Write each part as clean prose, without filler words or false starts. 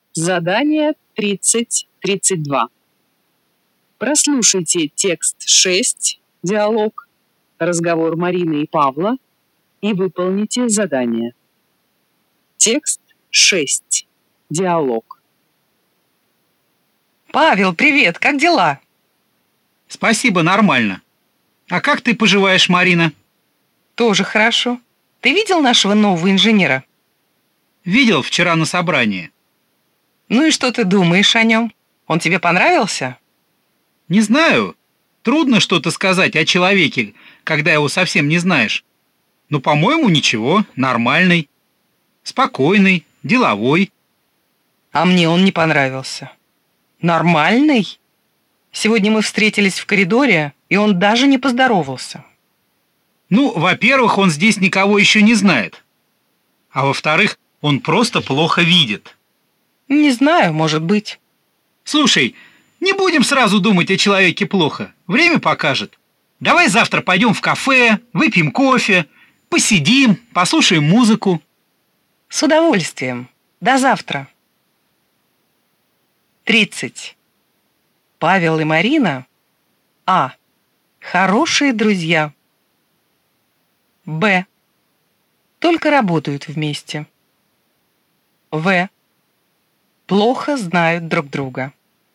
Задание 30-32. Прослушайте текст 6, диалог, разговор Марины и Павла и выполните задание. Текст 6, диалог. Павел, привет, как дела? Спасибо, нормально. А как ты поживаешь, Марина? Тоже хорошо. Ты видел нашего нового инженера? Видел вчера на собрании. Ну и что ты думаешь о нем? Он тебе понравился? Не знаю. Трудно что-то сказать о человеке, когда его совсем не знаешь. Но, по-моему, ничего, нормальный, спокойный, деловой. А мне он не понравился. Нормальный? Сегодня мы встретились в коридоре, и он даже не поздоровался. Ну, во-первых, он здесь никого еще не знает. А во-вторых, он просто плохо видит. Не знаю, может быть. Слушай, не будем сразу думать о человеке плохо. Время покажет. Давай завтра пойдем в кафе, выпьем кофе, посидим, послушаем музыку. С удовольствием. До завтра. 30. Павел и Марина. А. Хорошие друзья. Б. Только работают вместе. В. Плохо знают друг друга.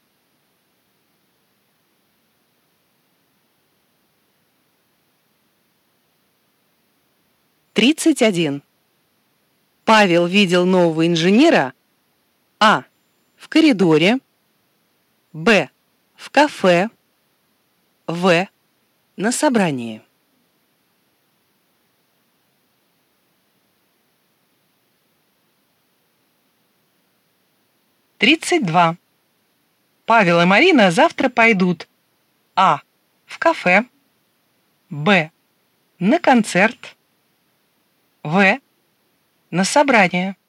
Тридцать один. Павел видел нового инженера. А. В коридоре. Б. В кафе. В. На собрании. Тридцать два. Павел и Марина завтра пойдут. А. В кафе. Б. На концерт. В. На собрание.